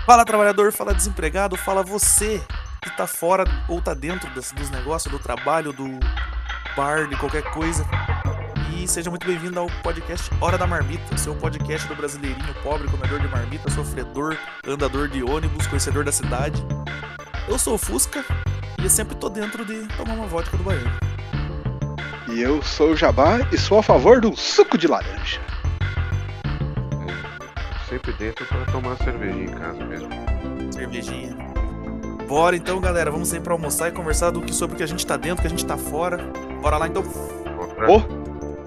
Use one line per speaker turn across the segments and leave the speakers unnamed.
Fala trabalhador, fala desempregado, fala você que tá fora ou tá dentro dos negócios, do trabalho, do bar, de qualquer coisa. E seja muito bem-vindo ao podcast Hora da Marmita, seu podcast do brasileirinho pobre, comedor de marmita, sofredor, andador de ônibus, conhecedor da cidade. Eu sou o Fusca e eu sempre tô dentro de tomar uma vodka do Baiano.
E eu sou o Jabá e sou a favor do suco de laranja.
Sempre dentro para tomar cervejinha em casa mesmo.
Cervejinha. Bora então, galera, vamos sair pra almoçar e conversar sobre o que a gente tá dentro, o que a gente tá fora. Bora lá então.
Ô,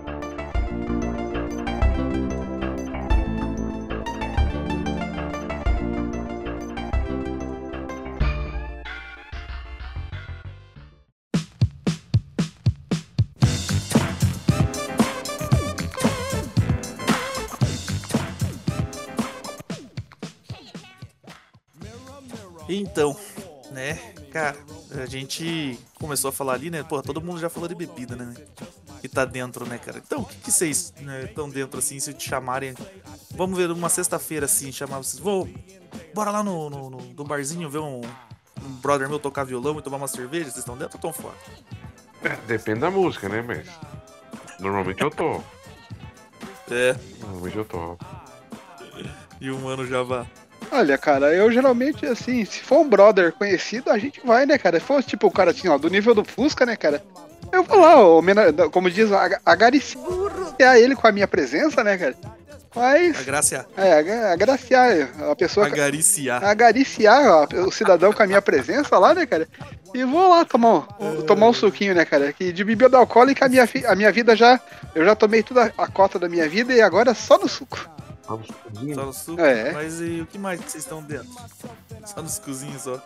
Então, né, cara, a gente começou a falar ali, né, porra, todo mundo já falou de bebida, né, que tá dentro, né, cara. Então, o que vocês estão dentro, assim, se te chamarem, vamos ver uma sexta-feira, assim, chamar vocês, bora lá no barzinho ver um brother meu tocar violão e tomar uma cerveja, vocês estão dentro ou estão fora?
Depende da música, né, mas normalmente eu tô. Normalmente eu tô.
E o mano já vai.
olha, cara, eu geralmente, assim, se for um brother conhecido, a gente vai, né, cara? Se for, tipo, o cara, assim, ó, do nível do Fusca, né, cara? Eu vou lá, como diz, agraciar ele com a minha presença, né, cara? Mas,
Agraciar.
agraciar a pessoa... Agariciar o cidadão com a minha presença lá, né, cara? E vou lá tomar um suquinho, né, cara? Que de bebida alcoólica a minha vida já... Eu já tomei toda a cota da minha vida e agora só no suco.
Só no suco?
É.
Mas e o que mais que vocês estão dentro? Só nos cozinhos, só.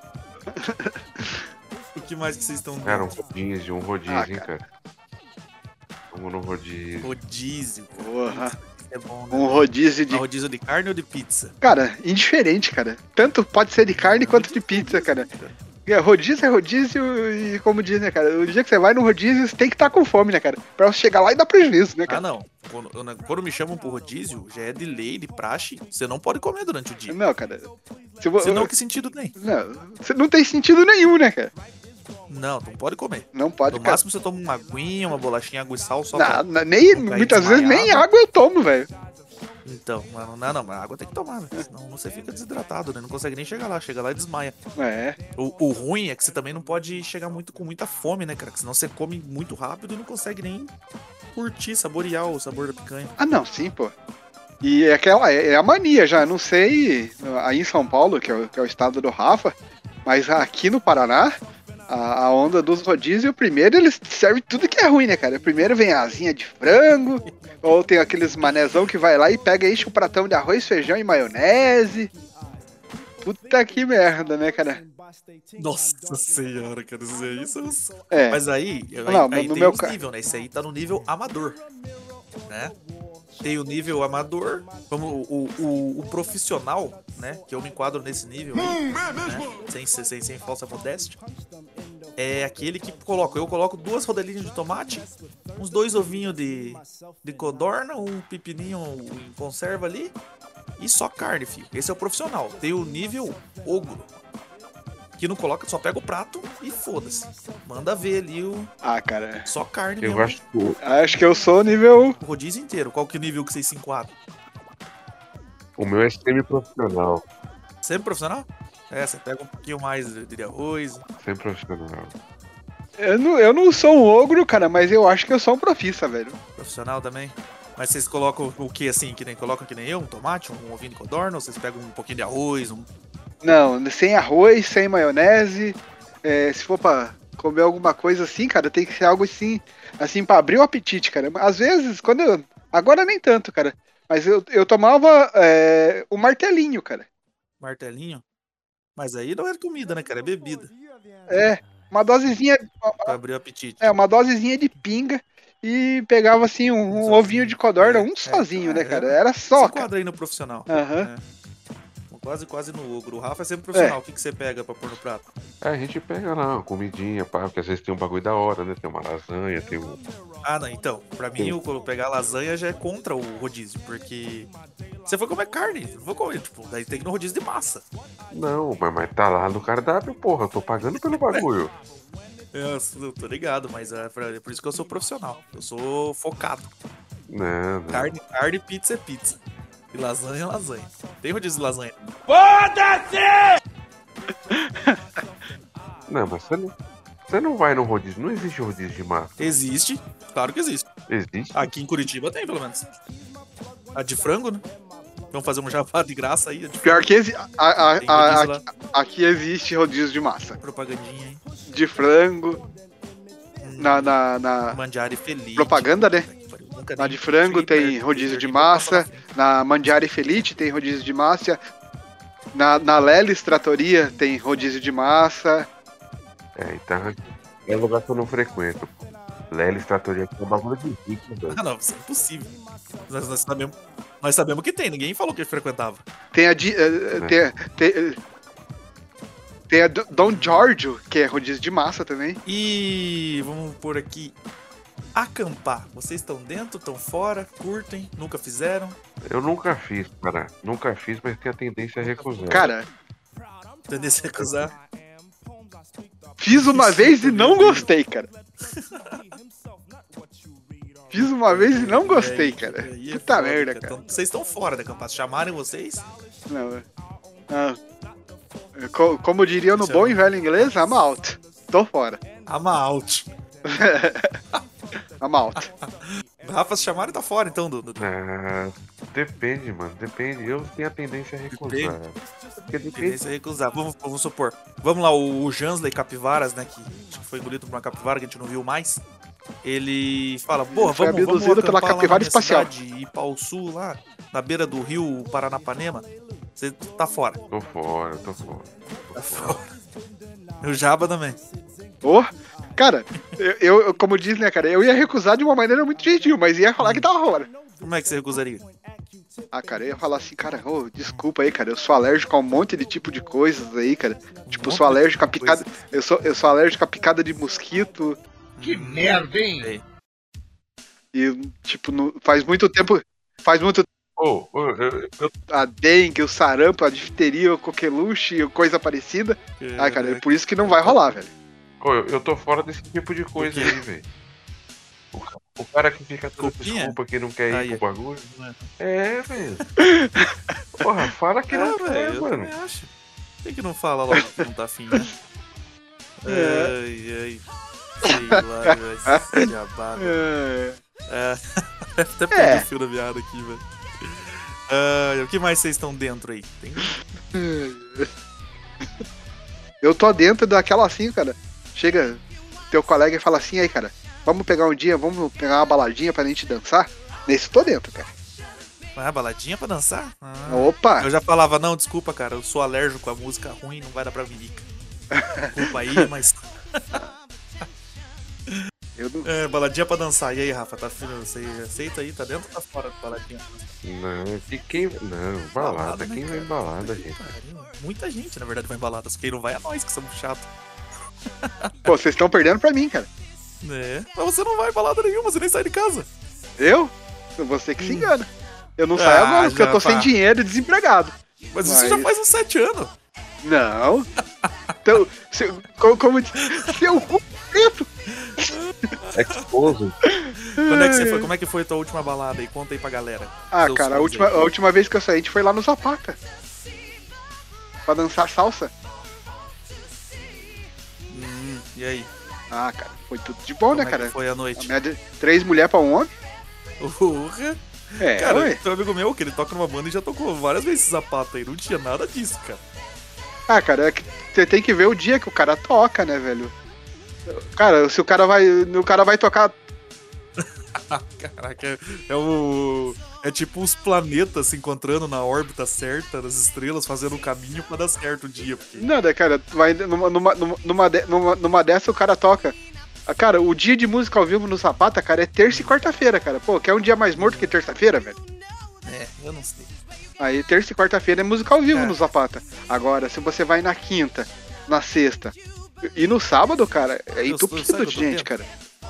O que mais que vocês estão dentro?
Cara, um rodízio, hein, cara. Vamos no rodízio.
Rodízio.
Porra.
É bom, né?
Um rodízio de...
Rodízio de carne ou de pizza?
Cara, indiferente, cara. Tanto pode ser de carne quanto de pizza, cara. Rodízio é rodízio e, como diz, né, cara? O dia que você vai no rodízio, você tem que estar com fome, né, cara? Pra você chegar lá e dar prejuízo, né, cara?
Ah, não. Quando me chamam pro rodízio, já é de lei, de praxe. Você não pode comer durante o dia.
Não, cara.
Senão, que sentido tem?
Não tem sentido nenhum, né, cara?
Não pode comer.
Não pode,
No
cara.
máximo você toma uma aguinha, uma bolachinha, água e sal, só
muitas vezes nem água eu tomo, velho.
Então, mas a água tem que tomar, velho. Senão você fica desidratado, né? Não consegue nem chegar lá. Chega lá e desmaia.
É.
O ruim é que você também não pode chegar com muita fome, né, cara? Porque senão você come muito rápido e não consegue nem curtir, saborear o sabor da picanha.
Ah, não, sim, pô. E é a mania já. Não sei aí em São Paulo, que é o estado do Rafa, mas aqui no Paraná, a onda dos rodízios, primeiro eles servem tudo que é ruim, né, cara? Primeiro vem a asinha de frango, ou tem aqueles manezão que vai lá e pega e enche um pratão de arroz, feijão e maionese. Puta que merda, né, cara?
Nossa senhora, cara, isso.
É.
Mas aí
Não,
aí
no
tem
meu
os
caso.
níveis, né? Isso aí tá no nível amador, né? Tem o nível amador, como o profissional, né? Que eu me enquadro nesse nível aí, né? Sem falsa modéstia. É aquele que eu coloco 2 rodelinhas de tomate, uns 2 ovinhos de codorna, um pepininho em conserva ali e só carne, filho. Esse é o profissional. Tem o nível ogro, que não coloca, só pega o prato e foda-se. Manda ver ali
Ah, cara.
só carne
Eu
mesmo.
Acho que eu sou nível...
O rodízio inteiro. Qual que é o nível que vocês se enquadram?
O meu é semi-profissional.
Sempre profissional? É, você pega um pouquinho mais de arroz.
Semi-profissional.
Eu não sou um ogro, cara, mas eu acho que eu sou um profissa, velho.
Profissional também. Mas vocês colocam o que assim, colocam que nem eu? Um tomate, um ovinho de codorna? Ou vocês pegam um pouquinho de arroz?
Não, sem arroz, sem maionese. Se for pra comer alguma coisa assim, cara, tem que ser algo assim pra abrir o apetite, cara. Às vezes, agora nem tanto, cara. Mas eu tomava o martelinho, cara.
Martelinho? Mas aí não é comida, né, cara? É bebida.
Uma dosezinha.
Pra abrir o apetite.
Uma dosezinha de pinga. E pegava assim um ovinho de codorna, sozinho, né, cara? Era só.
Se enquadra aí no profissional.
Aham.
Quase no ogro. O Rafa é sempre profissional. O que você pega pra pôr no prato?
A gente pega lá uma comidinha, pá, porque às vezes tem um bagulho da hora, né? Tem uma lasanha,
Ah, não, então. Pra mim, pegar lasanha já é contra o rodízio, porque Você foi comer carne, não foi comer, tipo, daí tem que ir no rodízio de massa.
Não, mas tá lá no cardápio, porra. Eu tô pagando pelo bagulho.
Eu tô ligado, mas é por isso que eu sou profissional. Eu sou focado.
Não.
Carne, pizza é pizza. E lasanha é lasanha. Tem rodízio de lasanha.
Não, mas você não vai no rodízio. Não existe rodízio de massa.
Existe, claro que existe.
Existe?
Aqui em Curitiba tem, pelo menos. A de frango, né? Vamos fazer um jabá de graça aí.
Pior que
Tem rodízio lá.
aqui existe rodízio de massa.
Propagandinha, hein?
De frango. Na
Mandiari Feliz.
propaganda, né?
Nunca
Na
nem
de frango
fui
tem
perto,
rodízio de
perto,
massa.
passou
Na Mandiari Felite tem rodízio de massa. Na Lelis Tratoria tem rodízio de massa.
Então é um lugar que eu não frequento. Lelis Tratoria aqui é um bagulho de rico, velho.
Ah, não, isso é impossível. Nós sabemos que tem, ninguém falou que ele frequentava.
Tem a tem a Don Giorgio, que é rodízio de massa também.
E vamos por aqui. Acampar. Vocês estão dentro, estão fora, curtem, nunca fizeram?
Eu nunca fiz, cara. Nunca fiz, mas tenho a tendência a recusar.
Cara,
Tendência a recusar?
fiz uma vez e não gostei, cara. Fiz uma vez e não gostei, cara.
Aí é
Puta
foda,
merda, cara.
Então, vocês estão fora da acampar. Se chamarem vocês,
Não, como diriam no bom e velho inglês, I'm out. Tô fora.
I'm out.
I'm out.
Rafa, se chamarem, tá fora então.
Depende, mano. Depende. Eu tenho a tendência a recusar. Porque depende.
Tendência a recusar. Vamos supor. Vamos lá, o Jansley Capivaras, né? Que acho que foi engolido por uma capivara que a gente não viu mais. Ele fala, pô,
Foi
vamos
abduzido pela
acampar lá
capivara
na minha
espacial.
cidade, ir ao sul lá, na beira do rio Paranapanema. Você tá fora.
Tô fora.
Tá fora. O Jaba também.
Oh, cara, eu, como diz, né, cara, eu ia recusar de uma maneira muito gentil, mas ia falar que tava fora.
Como é que você recusaria?
Ah, cara, eu ia falar assim, cara, desculpa aí, cara, eu sou alérgico a um monte de tipo de coisas aí, cara. Tipo, eu sou alérgico a picada. Eu sou alérgico a picada de mosquito.
Que merda, hein?
E, tipo, faz muito tempo. A dengue, o sarampo, a difteria, o coqueluche, coisa parecida. Ah, cara, é por isso que não vai rolar, velho.
Eu tô fora desse tipo de coisa aí, velho. O cara que fica toda desculpa que não quer ir pro bagulho. É, velho. Porra, fala que não quer,
eu
mano.
também acho. Tem que não fala logo que não tá afim, né? Ai. Sei lá, vai se jabá, até perdi o fio da piada aqui, velho. O que mais vocês estão dentro aí?
Eu tô dentro daquela assim, cara. Chega teu colega e fala assim, aí, cara, vamos pegar um dia, vamos pegar uma baladinha pra gente dançar? Nesse tô dentro, cara.
Baladinha pra dançar?
Opa!
Eu já falava, não, desculpa, cara, eu sou alérgico a música ruim, não vai dar pra milica. Desculpa aí, mas... baladinha pra dançar. E aí, Rafa, você aceita aí? Tá dentro ou tá fora da baladinha?
Não, balada. Quem vai em balada, gente?
Muita gente, na verdade, vai em balada. Quem não vai é nós, que somos chatos.
Pô, vocês estão perdendo pra mim, cara.
Mas você não vai em balada nenhuma, você nem sai de casa.
Eu? Você que se engana. Eu não saio agora, porque eu tô sem dinheiro e desempregado.
Mas isso já faz uns 7 anos.
Não. Então, como seu cu preto.
Exposo.
Quando é que você foi? Como é que foi a tua última balada aí? Conta aí pra galera.
Ah, cara, a última vez que eu saí, a gente foi lá no Zapata. Pra dançar salsa.
E aí?
Ah, cara, foi tudo de bom, né, cara?
Foi a noite?
3 mulheres pra um homem.
Urra! Cara, tem um amigo meu que ele toca numa banda e já tocou várias vezes esse Zapata aí. Não tinha nada disso, cara.
Ah, cara, é que você tem que ver o dia que o cara toca, né, velho? Cara, se o cara vai tocar...
Caraca, é tipo os planetas se encontrando na órbita certa, das estrelas, fazendo um caminho pra dar certo o dia. Porque...
Nada, cara, vai numa dessa o cara toca. Cara, o dia de música ao vivo no Zapata, cara, é terça e quarta-feira, cara. Pô, quer um dia mais morto que terça-feira, velho?
Eu não sei.
Aí terça e quarta-feira é música ao vivo no Zapata. Agora, se você vai na quinta, na sexta e no sábado, cara, é entupido de gente, cara.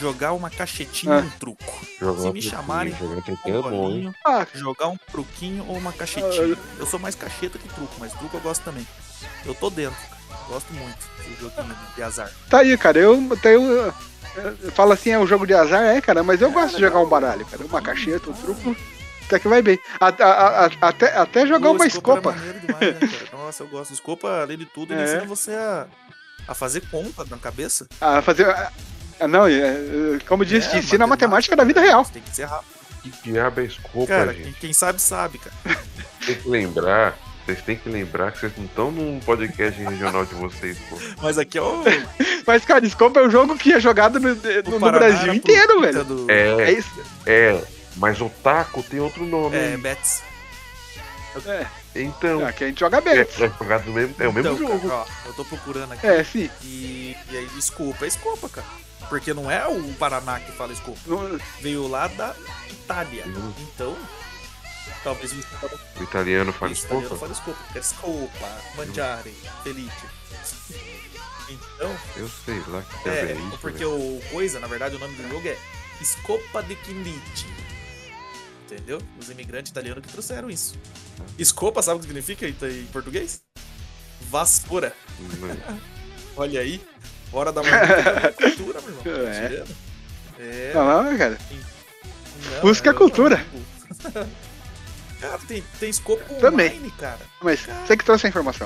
jogar uma cachetinha ou um truco. Se me chamarem, jogar um truquinho ou uma cachetinha. Eu sou mais cacheta que truco, mas truco eu gosto também. Eu tô dentro, cara. Gosto muito do joguinho de azar.
Tá aí, cara, eu falo assim, é um jogo de azar, cara, mas eu gosto de jogar um baralho, cara. Uma cacheta, um truco, até que vai bem. Até jogar uma escopa.
Demais, né, cara? Nossa, eu gosto. Escopa, além de tudo, ele ensina você a fazer conta na cabeça.
A fazer... Não, como disse, te ensina a matemática da vida real.
Tem que ser rápido.
Que diabo é escopa,
cara,
gente?
Quem sabe, cara.
Vocês têm que lembrar que vocês não estão num podcast regional de vocês, pô.
Mas aqui é o...
Mas, cara, Escopa é um jogo que é jogado no Brasil inteiro, velho.
É isso. Mas o taco tem outro nome.
Bets.
Então.
Aqui a gente joga Bets.
É jogado no mesmo, o mesmo jogo.
Cara, ó, eu tô procurando aqui.
Sim.
E aí, Escopa, cara. Porque não é o Paraná que fala Escopa. Veio lá da Itália. Então... Talvez
o italiano fale Escopa. O italiano
fala Escopa. Escopa, Mangiare, Felice. Então.
Eu sei lá que é isso.
Porque na verdade, o nome do jogo é Scopa de Quindite. Entendeu? Os imigrantes italianos que trouxeram isso. Escopa, sabe o que significa em português? Vassoura. Olha aí. Hora da cultura, meu irmão.
Não, cara. Busca a cultura.
Cara, tem escopo
também.
Online, cara.
Mas você que trouxe a informação.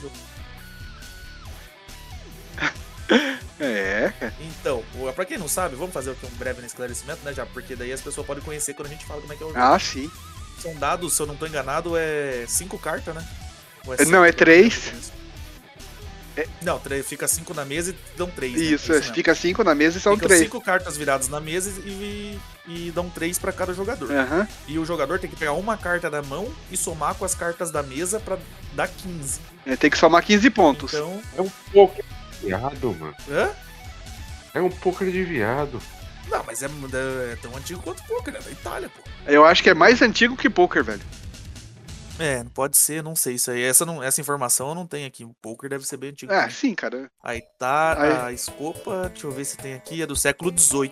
Cara.
Então, pra quem não sabe, vamos fazer um breve esclarecimento, né, já? Porque daí as pessoas podem conhecer quando a gente fala como é que é o jogo.
Sim.
São dados, se eu não tô enganado, 5 cartas, né?
Não, é 3.
Não, fica 5 na mesa e dão 3.
Isso, né? Fica 5 na mesa e são 3.
5 cartas viradas na mesa e dão 3 pra cada jogador. E o jogador tem que pegar uma carta da mão e somar com as cartas da mesa pra dar 15.
Tem que somar 15 pontos.
Então...
É um poker de viado, mano.
É
um poker de viado.
Não, mas é tão antigo quanto o poker, é da Itália, pô.
Eu acho que é mais antigo que poker, velho.
Não pode ser, não sei isso aí. Essa informação eu não tenho aqui. O poker deve ser bem antigo.
Sim, cara.
Aí tá a Escopa, deixa eu ver se tem aqui, é do século XVIII.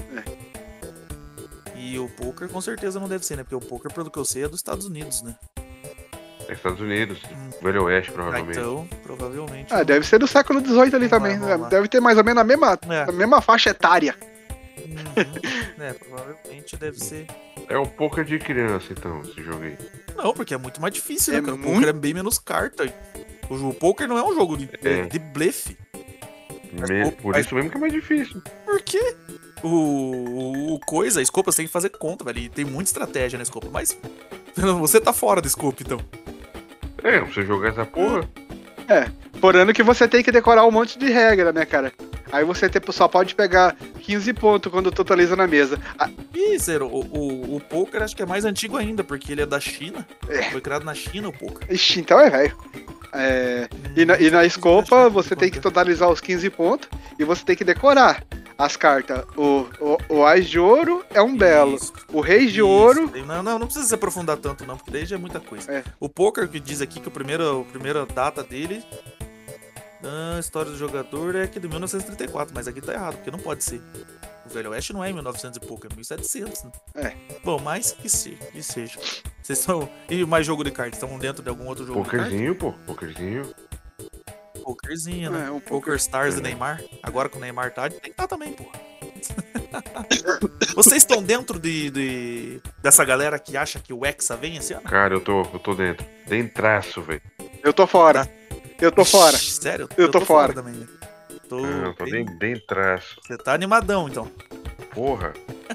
E o poker com certeza não deve ser, né? Porque o poker, pelo que eu sei, é dos Estados Unidos, né?
Estados Unidos, Velho Oeste, provavelmente.
Então, provavelmente.
Deve ser do século XVIII ali também. Deve ter mais ou menos a mesma faixa etária.
Provavelmente deve ser.
É um poker de criança, então, esse jogo aí.
Não, porque é muito mais difícil, né, cara? O poker é bem menos carta. O poker não é um jogo de blefe.
Por isso mesmo que é mais difícil.
Por quê? A Escopa, você tem que fazer conta, velho. E tem muita estratégia na Escopa. Mas você tá fora da Escopa, então.
Você jogar essa porra.
Por ano que você tem que decorar um monte de regra, né, cara? Aí você só pode pegar 15 pontos quando totaliza na mesa.
Isso, o poker acho que é mais antigo ainda, porque ele é da China. Foi criado na China o poker.
Ixi, então velho. E na Escopa você tem que totalizar os 15 pontos e você tem que decorar as cartas. O Ás de Ouro é um belo. O Rei de Ouro...
Não precisa se aprofundar tanto não, porque daí já é muita coisa. O poker que diz aqui que a primeira data dele... A história do jogador é que de 1934, mas aqui tá errado, porque não pode ser. O Velho Oeste não é em 1900 e pouco, é 1700, né? Bom, mas que seja. Vocês estão... E mais jogo de cartas? Estão dentro de algum outro jogo
Pokerzinho, de cartas? Pokerzinho.
Pokerzinho, né? Um Poker Stars do Neymar. Agora com o Neymar tá, tem que estar também, pô. Vocês estão dentro dessa galera que acha que o Hexa vem esse ano?
Cara, eu tô dentro. Dentraço, velho.
Eu tô fora. Eu tô fora.
Sério?
Eu tô fora
também.
Tô dentraço.
Você tá animadão, então.
Porra.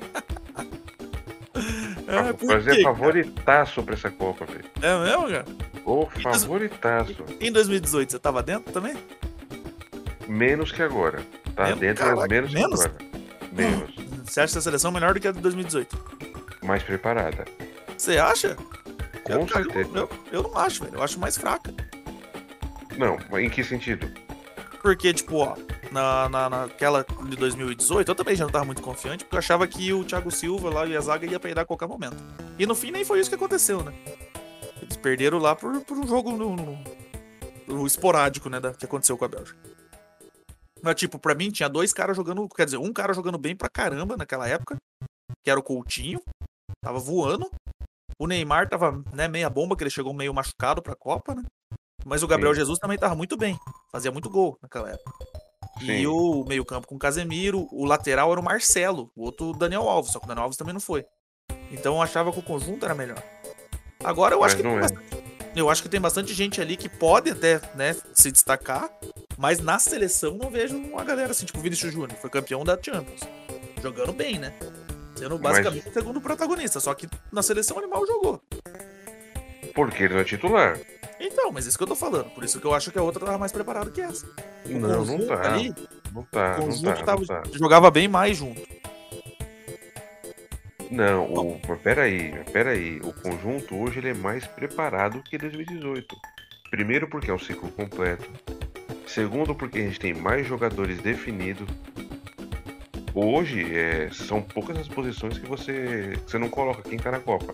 Vou fazer favoritaço pra essa Copa, velho.
É mesmo, cara?
Favoritaço.
Em 2018, você tava dentro também?
Menos que agora. Tá dentro, mas menos que agora. Menos.
Você acha essa seleção melhor do que a de 2018?
Mais preparada.
Você acha?
Com certeza.
Eu não acho, velho. Eu acho mais fraca.
Não, em que sentido?
Porque, tipo, ó, naquela de 2018, eu também já não tava muito confiante, porque eu achava que o Thiago Silva lá e a zaga ia peidar a qualquer momento. E no fim nem foi isso que aconteceu, né? Eles perderam lá por um jogo no esporádico, né, que aconteceu com a Bélgica. Mas, tipo, pra mim tinha 2 caras jogando, quer dizer, um cara jogando bem pra caramba naquela época, que era o Coutinho, tava voando. O Neymar tava, né, meia bomba, que ele chegou meio machucado pra Copa, né? Mas o Gabriel Jesus também tava muito bem, fazia muito gol naquela época.
Sim.
E o meio-campo com o Casemiro, o lateral era o Marcelo, o outro o Daniel Alves, só que o Daniel Alves também não foi. Então eu achava que o conjunto era melhor. Agora eu acho que eu acho que tem bastante gente ali que pode até, né, se destacar, mas na seleção não vejo uma galera assim, tipo o Vinícius Júnior, foi campeão da Champions, jogando bem, né? Sendo basicamente o segundo protagonista, só que na seleção ele mal jogou.
Porque ele não é titular.
Então, mas isso que eu tô falando. Por isso que eu acho que a outra tava mais preparada que essa.
Não tá.
Ali,
não tá.
O conjunto
não tá.
Jogava bem mais junto.
Não, mas peraí. O conjunto hoje ele é mais preparado que 2018. Primeiro porque é um ciclo completo. Segundo porque a gente tem mais jogadores definidos. Hoje são poucas as posições que você não coloca quem tá na Copa.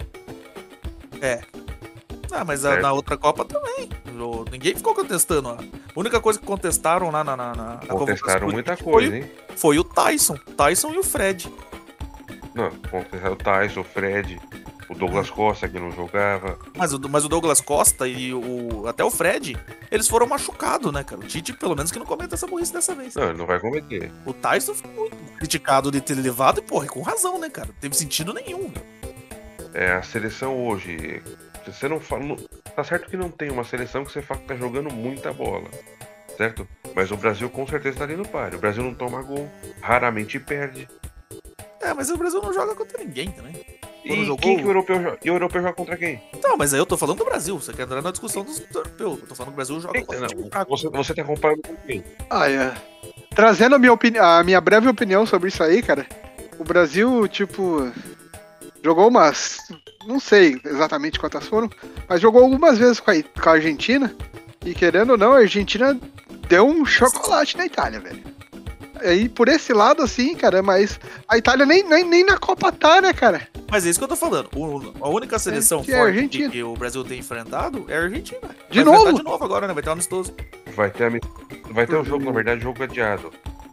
Mas na outra Copa também. Ninguém ficou contestando. A única coisa que contestaram lá na
contestaram muita coisa, hein?
Foi o Tyson e o Fred.
Não, contestaram o Tyson, o Fred, o Douglas Costa que não jogava.
Mas o Douglas Costa e até o Fred, eles foram machucados, né, cara? O Tite, pelo menos, que não cometa essa burrice dessa vez.
Não, ele não vai cometer.
O Tyson foi muito criticado de ter levado e, porra, com razão, né, cara? Não teve sentido nenhum.
A seleção hoje... Você não fala... Tá certo que não tem uma seleção que você fala que tá jogando muita bola, certo? Mas o Brasil com certeza tá ali no páreo. O Brasil não toma gol, raramente perde.
Mas o Brasil não joga contra ninguém também.
Quem que o europeu joga? E o europeu joga contra quem?
Não, mas aí eu tô falando do Brasil. Você quer entrar na discussão dos europeus. Eu tô falando que o Brasil joga contra o time fraco.
Você tá comparando com quem?
Trazendo a minha breve opinião sobre isso aí, cara. O Brasil, tipo... Jogou umas... Não sei exatamente quantas foram, mas jogou algumas vezes com a Argentina. E querendo ou não, a Argentina deu um chocolate na Itália, velho. Aí por esse lado, assim, cara, mas a Itália nem na Copa tá, né, cara?
Mas é isso que eu tô falando. A única seleção forte que o Brasil tem enfrentado é a Argentina.
De novo?
De novo agora, né? Vai ter um amistoso.
Vai ter um jogo, na verdade, jogo adiado.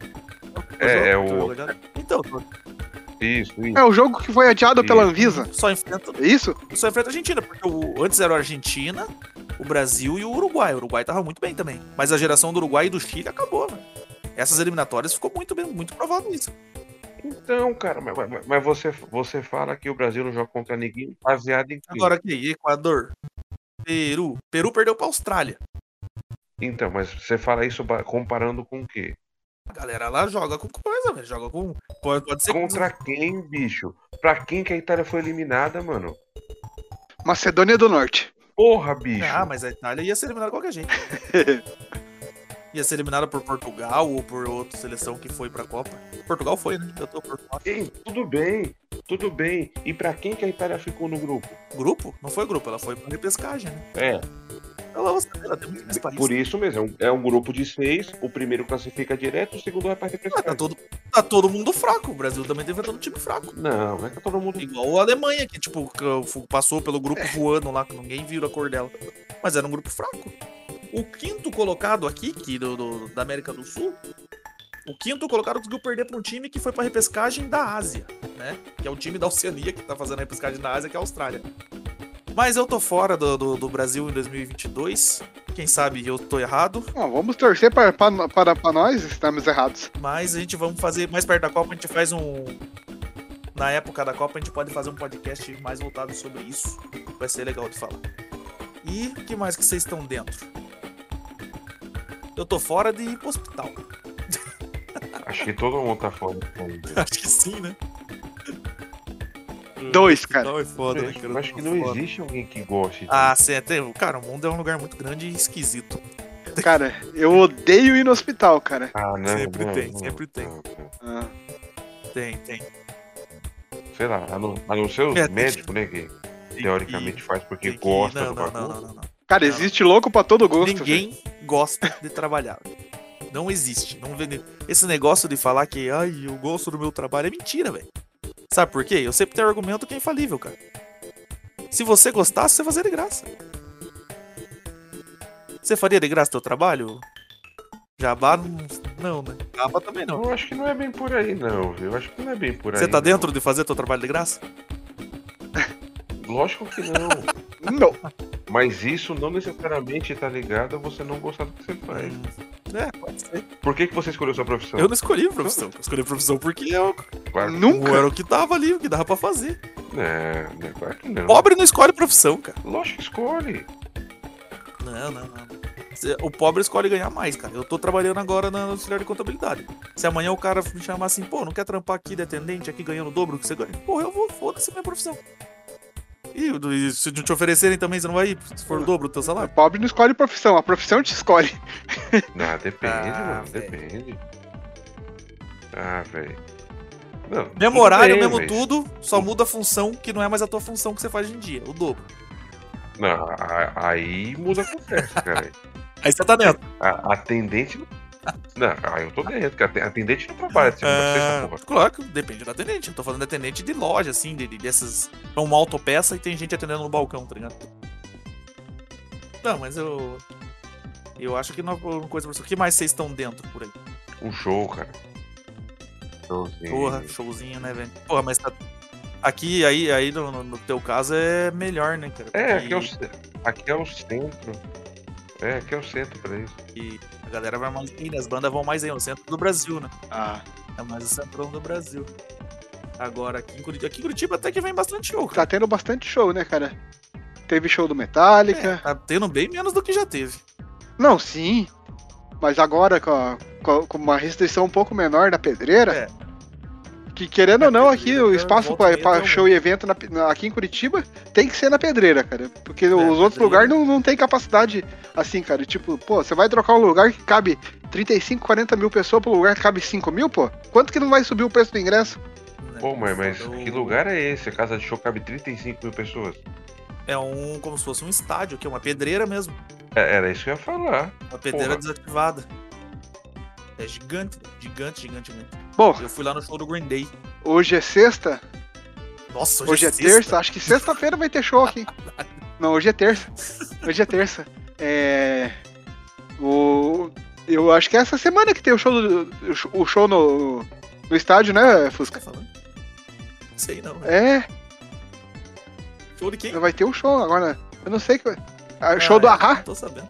Então,
Isso.
É o jogo que foi adiado pela Anvisa.
Só enfrenta a Argentina, porque antes era a Argentina, o Brasil e o Uruguai. O Uruguai tava muito bem também. Mas a geração do Uruguai e do Chile acabou, velho. Essas eliminatórias ficou muito bem, muito provado isso.
Então, cara, mas você fala que o Brasil não joga contra ninguém baseado em quê?
Agora aqui, Equador, Peru. Peru perdeu pra Austrália.
Então, mas você fala isso comparando com o quê?
A galera lá joga com coisa, velho. Joga com... Pode ser
contra quem, bicho? Pra quem que a Itália foi eliminada, mano?
Macedônia do Norte.
Porra, bicho.
Mas a Itália ia ser eliminada de qualquer jeito. Ia ser eliminada por Portugal ou por outra seleção que foi pra Copa. Portugal foi, né? Eu tô por fora.
Ei, tudo bem. E pra quem que a Itália ficou no grupo?
Grupo? Não foi grupo, ela foi pra repescagem, né? Ela tem muito mais país.
Por isso mesmo, é um grupo de 6, o primeiro classifica direto, o segundo vai pra repescagem.
Tá todo mundo fraco, o Brasil também tá enfrentando um time fraco.
Não é que tá todo mundo...
Igual a Alemanha, que tipo, passou pelo grupo voando lá, que ninguém viu a cor dela. Mas era um grupo fraco. O quinto colocado aqui, da América do Sul, o quinto colocado conseguiu perder para um time que foi para repescagem da Ásia, né? Que é o time da Oceania que tá fazendo a repescagem da Ásia, que é a Austrália. Mas eu tô fora do Brasil em 2022. Quem sabe eu tô errado.
Vamos torcer para nós, estamos errados.
Mas a gente vamos fazer, mais perto da Copa, a gente faz na época da Copa, a gente pode fazer um podcast mais voltado sobre isso. Vai ser legal de falar. E o que mais que vocês estão dentro? Eu tô fora de ir pro hospital.
Acho que todo mundo tá fora.
Acho que sim, né?
2, cara.
Não é foda, né, cara?
Acho que não existe alguém que goste.
Cara, o mundo é um lugar muito grande e esquisito.
Cara, eu odeio ir no hospital, cara.
Não.
Sempre tem.
Não.
Tem.
Sei lá, a não ser os médicos, né, que teoricamente faz porque gosta do bagulho.
Não.
Cara, existe louco pra todo gosto.
Ninguém gosta de trabalhar. Não existe. Esse negócio de falar que eu gosto do meu trabalho é mentira, velho. Sabe por quê? Eu sempre tenho argumento que é infalível, cara. Se você gostasse, você fazia de graça. Você faria de graça teu trabalho? Jabá Não, né? Tapa também não.
Eu acho que não é bem por aí, não, viu? Eu acho que não é bem por aí.
Você tá
não.
dentro de fazer teu trabalho de graça?
Lógico que não.
Não.
Mas isso não necessariamente tá ligado a você não gostar do que você faz.
Pode ser.
Por que você escolheu sua profissão?
Eu não escolhi a profissão. Eu escolhi a profissão porque
Claro que
Nunca.
era o que tava ali, o que dava pra fazer.
não, claro que não.
Pobre não escolhe profissão, cara.
Lógico que escolhe.
Não. O pobre escolhe ganhar mais, cara. Eu tô trabalhando agora na auxiliar de contabilidade. Se amanhã o cara me chamar assim, pô, não quer trampar aqui de atendente, aqui ganhando o dobro que você ganha? Pô, eu vou, foda-se a minha profissão. E se te oferecerem também, você não vai ir? Se for o dobro do teu
O
salário?
pobre não escolhe profissão, a profissão te escolhe.
Não, depende, mano.
velho.
Depende. Ah, velho. Não,
Mesmo
tudo
horário,
bem,
mesmo
mas-
tudo, só muda a função que não é mais a tua função que você faz hoje em dia, o dobro.
Não, aí muda a conversa, cara.
Aí você tá dentro.
Atendente. Não, eu tô dentro, cara. Atendente não trabalha de segunda a sexta, porra.
Claro que depende do atendente. Eu tô falando de atendente de loja, assim, dessas. É uma autopeça e tem gente atendendo no balcão, tá ligado? Não, mas eu. Eu acho que não é uma coisa pra você. O que mais vocês estão dentro por aí?
Um show, cara. Showzinho.
Porra, showzinho, né, velho? Porra, mas tá. Aqui, aí no teu caso é melhor, né, cara?
É,
Porque
aqui é o centro. É, aqui é o centro pra isso.
a galera vai mais aí, né? As bandas vão mais aí, no centro do Brasil, né?
Ah,
É mais o centrão do Brasil. Agora, aqui em Curitiba até que vem bastante show, cara.
tá tendo bastante show, né, cara? Teve show do Metallica.
Tá tendo bem menos do que já teve.
Não, sim. Mas agora com uma restrição um pouco menor na pedreira.
É.
Que querendo ou não, aqui
Pedreira,
o espaço
volta e meia
pra
tem
show e evento aqui em Curitiba tem que ser na pedreira, cara. Porque os outros
pedreira.
lugares não tem capacidade assim, cara. Tipo, pô, você vai trocar um lugar que cabe 35, 40 mil pessoas pro lugar que cabe 5 mil, pô? Quanto que não vai subir o preço do ingresso?
Né?
Pô, mas
Foda
que
o-
lugar é esse? A casa de show cabe 35 mil pessoas.
É como se fosse um estádio, que é uma pedreira mesmo.
Era isso que eu ia falar.
Uma pedreira
Porra.
desativada. É gigante.
Bom,
Eu fui lá no show do Green Day.
hoje é sexta,
Nossa,
hoje é
sexta.
terça, acho que sexta-feira vai ter show aqui. Não, hoje é terça. Hoje é terça. Eu acho que é essa semana que tem o show no estádio, né, Fusca?
Tá falando? Não sei não.
É,
Show de quem?
vai ter um show agora. Eu não sei que. Show do Ahá?
Não tô sabendo.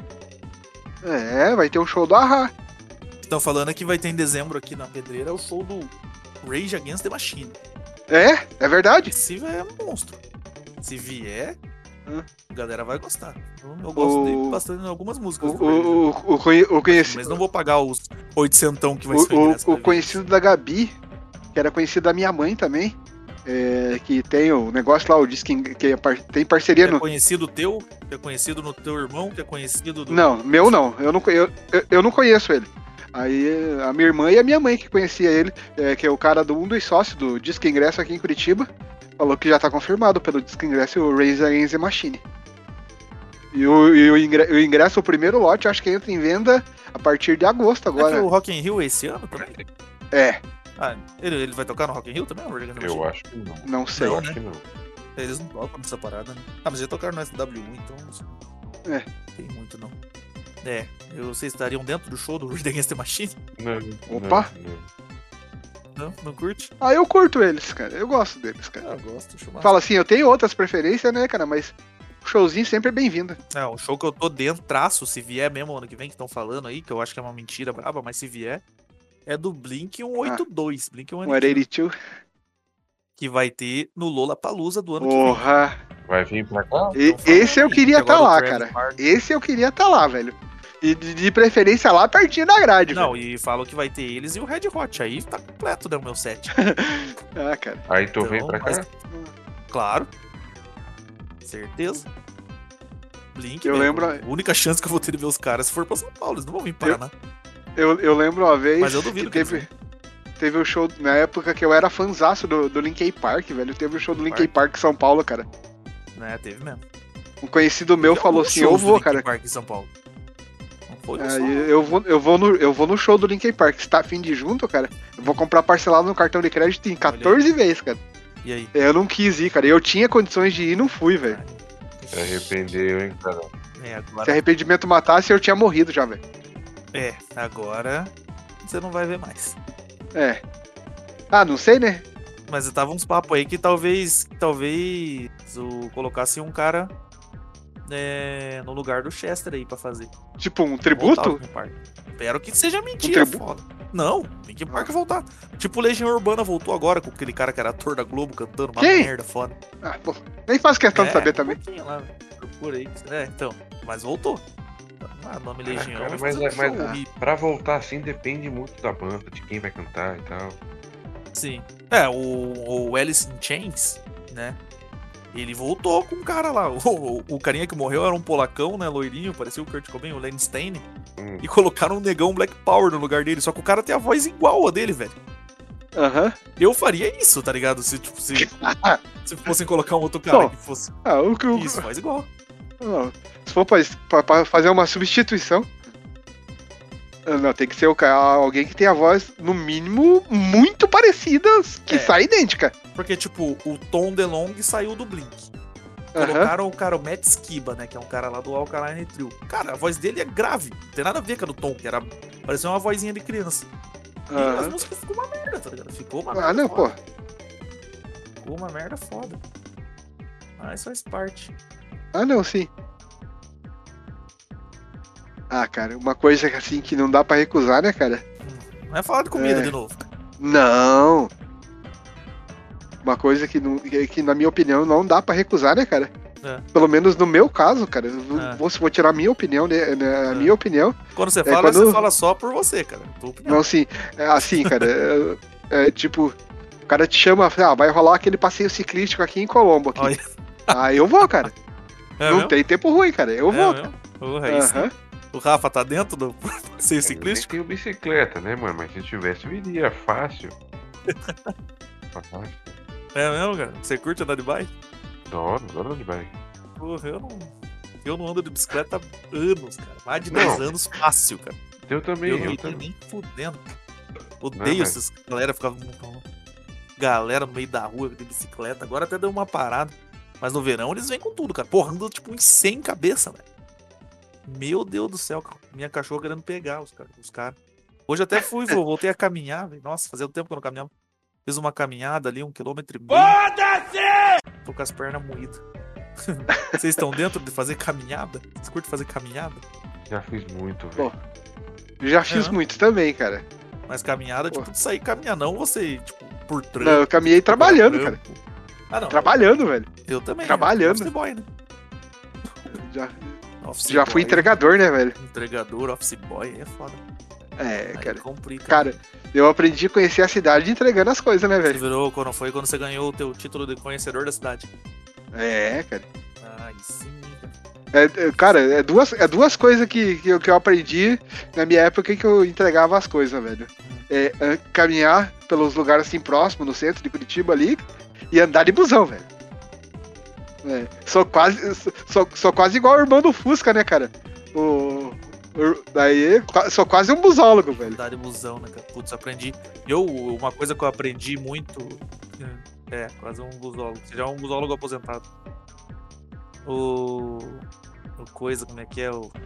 É, vai ter um show do Ahá.
Estão falando que vai ter em dezembro aqui na pedreira o show do Rage Against the Machine.
É verdade.
Esse é um monstro. Se vier,
Hã?
a galera vai gostar. Eu gosto
O-
dele bastante em algumas músicas.
O,
do Rage.
o conhecido.
Mas não vou pagar os 800 que vai ser o ingresso
O
pra ver.
conhecido da Gabi, que era conhecido da minha mãe também, que tem o negócio lá, o Disque, tem parceria
É
no.
conhecido teu? Que é conhecido no teu irmão? Que é conhecido do...
Não, meu não, eu não conheço ele. Aí a minha irmã e a minha mãe que conhecia ele, que é o cara um dos sócios do Disque Ingresso aqui em Curitiba, falou que já tá confirmado pelo Disque Ingresso o Rage Against the Machine. E o ingresso, o primeiro lote, acho que entra em venda a partir de agosto
É que
agora.
o Rock in Rio é esse ano também?
É,
Ah, ele vai tocar no Rock in Rio também?
Eu acho que não.
não sei.
Eu
Não,
acho
né?
que não.
Eles não tocam nessa parada, né? Ah, mas já tocaram no SW1, então... Não tem muito, não. Vocês estariam dentro do show do Rage Against the Machine?
Não,
Opa.
Não? Não curte?
Ah, eu curto eles, cara. Eu gosto deles, cara.
Ah, eu gosto. Acho massa.
Fala assim, eu tenho outras preferências, né, cara? Mas o showzinho sempre é bem-vindo.
O show que eu tô dentro, traço, se vier mesmo ano que vem, que estão falando aí, que eu acho que é uma mentira braba, mas se vier, é do Blink 182. Blink 182.
182.
Que vai ter no Lollapalooza do ano que vem.
Porra.
Vai vir pra cá?
Esse eu queria
Agora
estar
o
lá,
Travis
cara.
Barker-
Esse eu queria estar lá, velho. E de preferência lá pertinho da grade,
Não,
velho.
e falam que vai ter eles e o Red Hot. Aí tá completo, né, o meu set.
Ah, cara.
Aí tu vem pra
mas-
cá?
Claro. Certeza. Blink,
Eu
velho,
lembro-
A única chance que eu vou ter de ver os caras se for pra São Paulo. Eles não vão vir para Paraná.
Eu lembro uma vez
Mas eu duvido
que
que
teve o show, na época que eu era fanzaço do Linkin Park, velho. Teve o show do Linkin Park em São Paulo, cara.
Né, teve mesmo.
Um conhecido meu falou
alguns
assim, eu
shows do
vou,
Linkin
cara.
Park em São Paulo. Não foi um só.
Aí eu vou no show do Linkin Park. Se tá afim de ir junto, cara, eu vou comprar parcelado no cartão de crédito em 14 vezes, cara.
E aí?
Eu não quis ir, cara. Eu tinha condições de ir e não fui, velho.
Se arrependeu, hein, cara.
Agora...
Se arrependimento matasse, eu tinha morrido já, velho.
Agora... você não vai ver mais.
É. Ah, não sei, né?
Mas tava uns papos aí que talvez colocasse um cara no lugar do Chester aí pra fazer.
Tipo, um
Voltar
tributo?
ao Linkin Park. Espero que seja mentira, foda. Não, Linkin Park voltar. Tipo, Legião Urbana voltou agora com aquele cara que era ator da Globo cantando uma
Quem?
merda foda.
Ah, pô. Nem faço questão de saber também.
Lá, procura aí. Então, mas voltou. Nome Legião.
Cara,
vai fazer um show horrível.
pra voltar assim depende muito da banda, de quem vai cantar e tal.
Sim. O Alice in Chains, né? Ele voltou com um cara lá. O carinha que morreu era um polacão, né? Loirinho, parecia o Kurt Cobain, o Len Stein. E colocaram um negão Black Power no lugar dele. Só que o cara tem a voz igual a dele, velho.
Aham.
Eu faria isso, tá ligado? Se fossem colocar um outro cara que fosse. Isso, faz igual.
Se for pra fazer uma substituição. Não, tem que ser alguém que tem a voz, no mínimo, muito parecida, que sai idêntica.
Porque, tipo, o Tom DeLonge saiu do Blink. Colocaram o cara, o Matt Skiba, né? Que é um cara lá do Alkaline Trio. Cara, a voz dele é grave. Não tem nada a ver com a do Tom, que parecia uma vozinha de criança. E as músicas ficou uma merda, tá ligado? Ficou uma merda.
Ah, não,
foda.
pô.
Ficou uma merda foda. Mas faz parte.
Ah, não, sim. Ah, cara, uma coisa assim que não dá pra recusar, né, cara?
Não é falar de comida de novo.
Não. Uma coisa que na minha opinião, não dá pra recusar, né, cara? Pelo menos no meu caso, cara. Vou tirar a minha opinião, né? A minha opinião.
Quando você fala, você fala só por você, cara. Tua opinião.
Não, sim. Assim, cara. Tipo, o cara te chama, vai rolar aquele passeio ciclístico aqui em Colombo. Aqui.
Olha.
Aí eu vou, cara. Não
mesmo?
tem tempo ruim, cara. Eu vou.
O Rafa tá dentro do passeio ciclístico?
Eu tenho bicicleta, né, mano? Mas se tivesse, eu iria fácil.
É mesmo, cara? Você curte andar de bike?
Adoro andar de bike.
Porra, eu não ando de bicicleta há anos, cara. Mais de 10 anos fácil, cara.
Eu também.
Eu não iria nem fudendo. Odeio essas galera ficava galera no meio da rua de bicicleta. Agora até deu uma parada. Mas no verão eles vêm com tudo, cara. Porra, andam tipo uns 100 cabeça, velho. Meu Deus do céu, cara. Minha cachorra querendo pegar os caras. Hoje até voltei a caminhar, velho. Nossa, fazia um tempo que eu não caminhava. Fiz uma caminhada ali, 1,5 km. Foda-se! Tô com as pernas moídas. Vocês estão dentro de fazer caminhada? Vocês curtem fazer caminhada?
Já fiz muito, velho.
Já fiz muito também, cara.
Mas caminhada, tipo, de sair caminhar, não você, tipo, por trampo.
Não, eu caminhei trabalhando, cara.
Ah, não.
Trabalhando, velho.
Eu também.
Trabalhando.
Office boy, né?
Já fui entregador, né, velho?
Entregador, office boy, é foda.
É,
aí
cara.
Complica.
Cara, eu aprendi a conhecer a cidade entregando as coisas, né, velho?
Você virou quando você ganhou o teu título de conhecedor da cidade.
É, cara.
Ai, sim, cara.
Cara, é duas coisas que eu aprendi na minha época que eu entregava as coisas, velho. Caminhar pelos lugares assim próximos, no centro de Curitiba ali, e andar de busão, velho. Sou quase igual o irmão do Fusca, né, cara? Daí, sou quase um busólogo, velho.
Andar de busão, né, cara? Putz, aprendi. Uma coisa que eu aprendi muito. Quase um busólogo. Você já é um busólogo aposentado. O coisa, como é que é?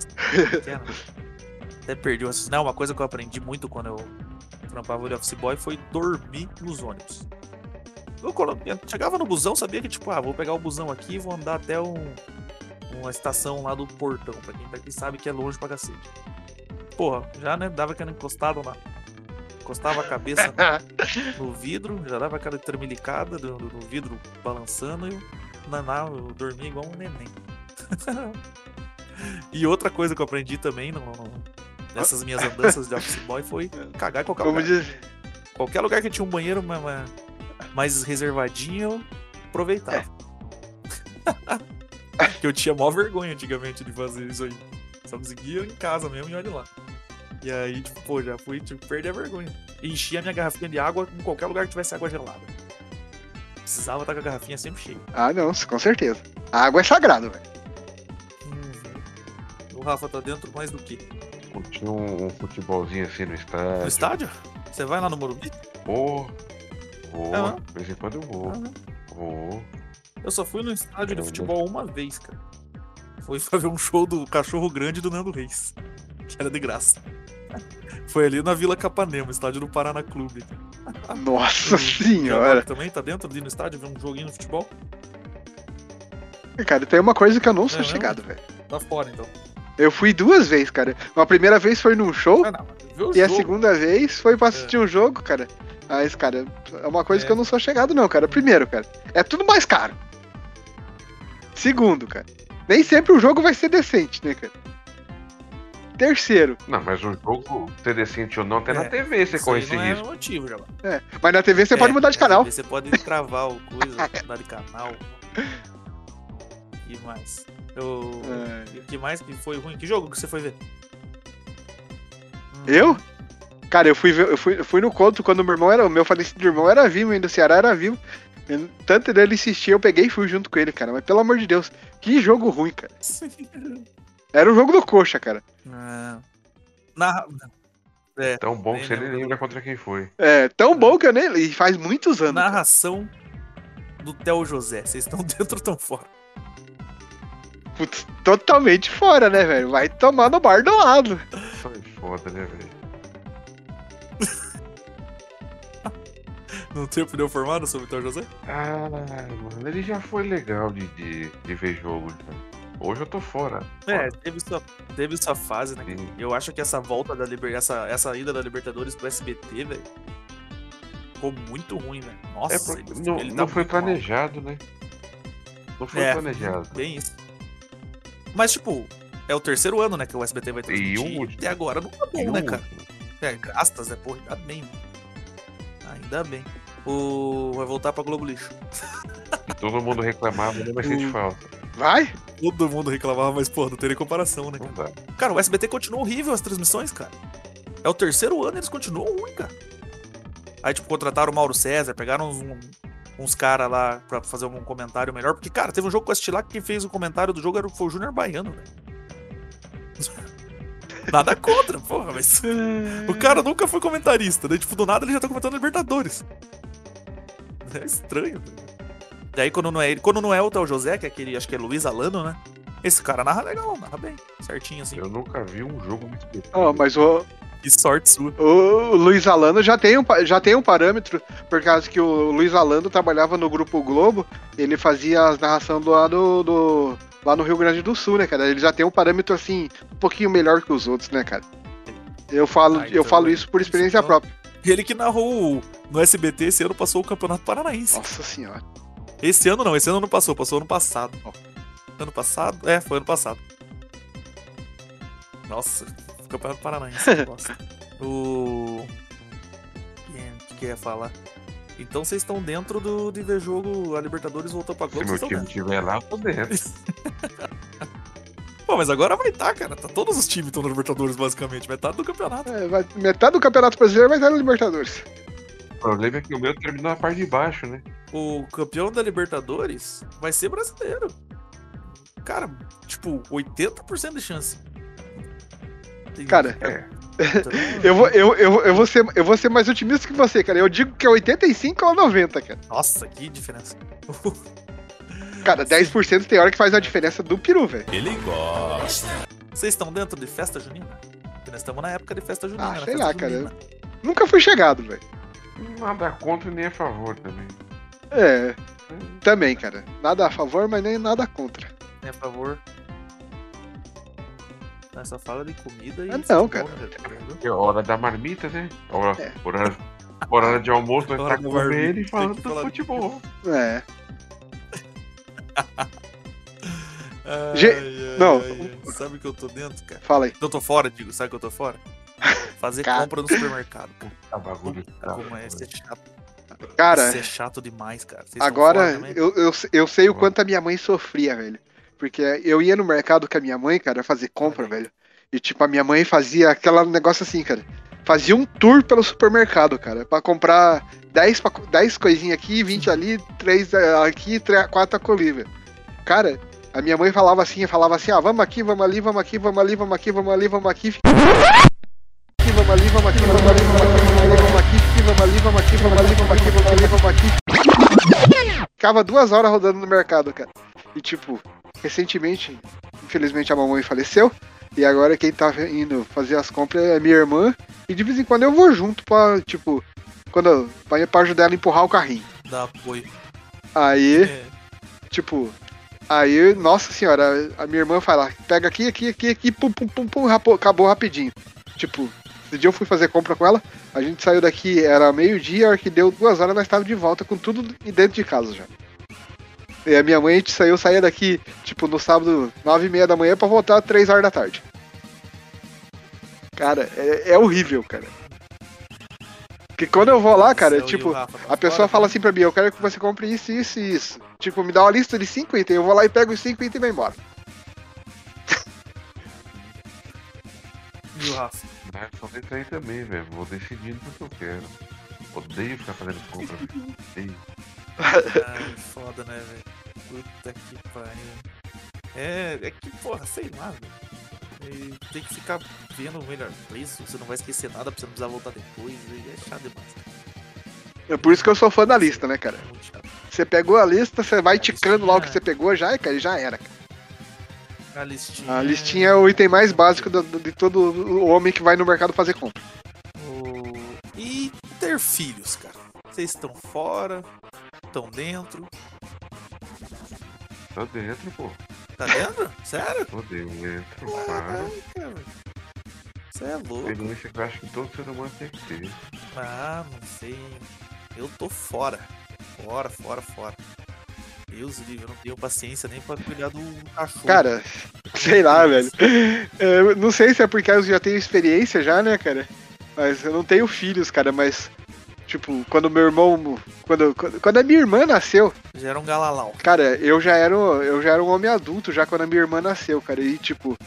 Até perdi o raciocínio. Não, uma coisa que eu aprendi muito quando eu trampava de office boy foi dormir nos ônibus. Eu chegava no busão, sabia que, tipo, vou pegar o busão aqui e vou andar até uma estação lá do portão, pra quem daqui sabe que é longe pra cacete. Porra, já, né, dava aquela encostava a cabeça no vidro, já dava aquela tremelicada no vidro balançando e eu dormia igual um neném. E outra coisa que eu aprendi também nessas minhas andanças de office boy foi cagar em qualquer lugar. Qualquer lugar que tinha um banheiro mais reservadinho, eu aproveitava. Que eu tinha maior vergonha antigamente de fazer isso aí. Só conseguia em casa mesmo e olha lá. E aí, tipo, já fui perder a vergonha. E enchia a minha garrafinha de água em qualquer lugar que tivesse água gelada. Precisava estar com a garrafinha sempre cheia.
Ah, não, com certeza. A água é sagrada, velho.
O Rafa tá dentro mais do que?
Tinha um futebolzinho assim no estádio.
No estádio? Você vai lá no Morumbi?
Vou. De vez em quando eu vou. Vou.
Eu só fui no estádio de futebol uma vez, cara. Foi pra ver um show do Cachorro Grande do Nando Reis. Que era de graça. Foi ali na Vila Capanema, estádio do Paraná Clube.
Nossa senhora.
Também tá dentro ali no estádio, ver um joguinho de futebol?
Cara, tem uma coisa que eu não sou
mesmo?
chegado, velho.
Tá fora, então.
Eu fui 2 vezes, cara. A primeira vez foi num show,
Não,
e a segunda vez foi pra assistir um jogo, cara. Mas, cara, é uma coisa que eu não sou chegado, não, cara. Primeiro, cara, é tudo mais caro. Segundo, cara, nem sempre o jogo vai ser decente, né, cara? Terceiro.
Não, mas o jogo ser decente ou não, até na TV você corre esse risco.
É motivo, já.
Mas na TV você pode mudar de canal.
Na TV você pode travar o coisa, mudar de canal. E mais? O que mais que foi ruim? Que jogo que você foi ver?
Eu? Cara, eu fui no conto quando o meu falecido irmão era vivo, ainda o Ceará era vivo. Tanto dele insistir, eu peguei e fui junto com ele, cara. Mas pelo amor de Deus, que jogo ruim, cara. Era o jogo do coxa, cara.
Tão bom que você nem lembra contra quem foi.
É, tão bom que eu nem... E faz muitos anos.
Narração do Theo José. Vocês estão dentro ou estão fora?
Putz, totalmente fora, né, velho? Vai tomar no bar do lado.
Foi foda, né, velho?
Não tem opinião formada sobre o Theo José?
Ah, mano, ele já foi legal de ver jogo. Né? Hoje eu tô fora.
Teve sua fase, né?
Sim.
Eu acho que essa volta da essa ida da Libertadores pro SBT, velho, ficou muito ruim, velho. Nossa,
ele não foi planejado, né? Não foi planejado.
Bem isso. Mas, tipo, é o terceiro ano, né, que o SBT vai transmitir. E até agora não tá bom, né, cara? Gastas, né, porra, ainda bem. Ainda bem. Vai voltar pra Globo Lixo.
E todo mundo reclamava, não vai sentir falta.
Vai?
Todo mundo reclamava, mas, porra, não teria comparação, né, cara? Cara, o SBT continua horrível as transmissões, cara. É o terceiro ano e eles continuam ruim, cara. Aí, tipo, contrataram o Mauro César, pegaram uns caras lá pra fazer um comentário melhor. Porque, cara, teve um jogo que eu assisti lá que quem fez o comentário do jogo foi o Júnior Baiano, velho. Nada contra, porra, mas o cara nunca foi comentarista, né? Tipo, do nada ele já tá comentando Libertadores. É estranho. Daí quando não é o Theo José, que é aquele, acho que é Luiz Alano, né? Esse cara narra legal, narra bem, certinho assim.
Eu nunca vi um jogo muito
Mas
que sorte sua.
O Luiz Alano já tem um parâmetro, por causa que o Luiz Alano trabalhava no Grupo Globo, ele fazia as narrações lá no Rio Grande do Sul, né, cara? Ele já tem um parâmetro, assim, um pouquinho melhor que os outros, né, cara? Eu falo isso por experiência própria.
Ele que narrou no SBT esse ano, passou o Campeonato Paranaense.
Nossa senhora.
Esse ano não passou ano passado. Ano passado? Foi ano passado. Nossa, Campeonato Paranaense, nossa. O que eu ia falar? Então vocês estão dentro de ver jogo, a Libertadores voltou pra Globo.
Se meu time estiver lá, eu tô dentro.
Pô, mas agora vai estar, cara. Todos os times estão na Libertadores, basicamente. Metade do campeonato.
Metade do Campeonato Brasileiro vai estar na Libertadores.
O problema é que o meu terminou na parte de baixo, né?
O campeão da Libertadores vai ser brasileiro. Cara, tipo, 80% de chance.
Cara, eu vou ser mais otimista que você, cara. Eu digo que é 85 ou 90, cara.
Nossa, que diferença.
Cara, 10% tem hora que faz a diferença do peru, velho.
Ele gosta. Vocês estão dentro de festa junina? Porque nós estamos na época de festa junina.
Sei lá, cara. Nunca fui chegado, velho.
Nada contra nem a favor também.
Também, cara. Nada a favor, mas nem nada contra.
Nem a favor. Essa fala de comida e...
não, cara.
É hora da marmita, né? Hora de almoço, nós tá comendo e falando do futebol.
Sabe que eu tô dentro, cara?
Fala aí.
Eu tô fora, digo. Sabe que eu tô fora? Fazer compra no supermercado, cara.
Bagulho.
Como é ser chato.
Cara,
isso é chato demais, cara. Vocês
agora eu sei o quanto a minha mãe sofria, velho. Porque eu ia no mercado com a minha mãe, cara, fazer compra, velho. E tipo, a minha mãe fazia aquele negócio assim, cara. Fazia um tour pelo supermercado, cara. Pra comprar 10 coisinhas aqui, 20 ali, 3 aqui, 4 acolhi, velho. Cara, a minha mãe falava assim, vamos aqui, vamos ali, vamos aqui, vamos ali, vamos aqui, vamos ali, vamos aqui. Vamos ali, vamos aqui, vamos ali, vamos aqui, vamos aqui, vamos ali, vamos aqui, vamos ali, vamos aqui, vamos ali, vamos aqui. Ficava 2 horas rodando no mercado, cara. E tipo, recentemente, infelizmente a mamãe faleceu. E agora quem tá indo fazer as compras é minha irmã. E de vez em quando eu vou junto pra, tipo, pra ajudar ela a empurrar o carrinho.
Dá apoio.
Aí,
É.
tipo, nossa senhora, a minha irmã fala, pega aqui, pum, pum, pum, pum, acabou rapidinho. Tipo, esse dia eu fui fazer compra com ela, a gente saiu daqui, era meio-dia, a hora que deu 2 horas, nós estávamos de volta com tudo dentro de casa já. E a minha mãe, a gente saía daqui, tipo, no sábado, 9h30 da manhã, pra voltar 3 horas da tarde. Cara, é horrível, cara. Porque quando eu vou lá, cara, tipo, a pessoa fala assim pra mim, eu quero que você compre isso, isso e isso. Tipo, me dá uma lista de 5 itens, eu vou lá e pego os 5 itens e vou embora.
E o Rafa?
Mas só isso aí também, velho. Vou decidindo o que eu quero. Odeio ficar fazendo compra, velho. Odeio.
Ai, foda, né, velho? Puta que pariu. É que, porra, sei lá, velho. E tem que ficar vendo o melhor preço, você não vai esquecer nada pra você não precisar voltar depois. E é chato demais, cara.
É por isso que eu sou fã da lista, né, cara?
É muito chato.
Você pegou a lista, você vai
A
ticando lá o que
listinha-
você pegou, já era, cara.
A listinha.
A listinha é o item mais básico de todo o homem que vai no mercado fazer compra.
E ter filhos, cara. Vocês estão fora, estão dentro.
Tô dentro, pô.
Tá dentro? Sério?
Tô dentro, para.
Caraca, velho. Você é louco.
Experiência que eu acho que todo ser humano tem que ter.
Ah, não sei. Eu tô fora. Fora. Deus livre, eu não tenho paciência nem pra cuidar do cachorro.
Cara, sei lá, velho. Eu não sei se é porque eu já tenho experiência já, né, cara? Mas eu não tenho filhos, cara, mas... Tipo, quando meu irmão... Quando a minha irmã nasceu,
Já era um galalau.
cara, eu já era um homem adulto já quando a minha irmã nasceu, cara. E, tipo...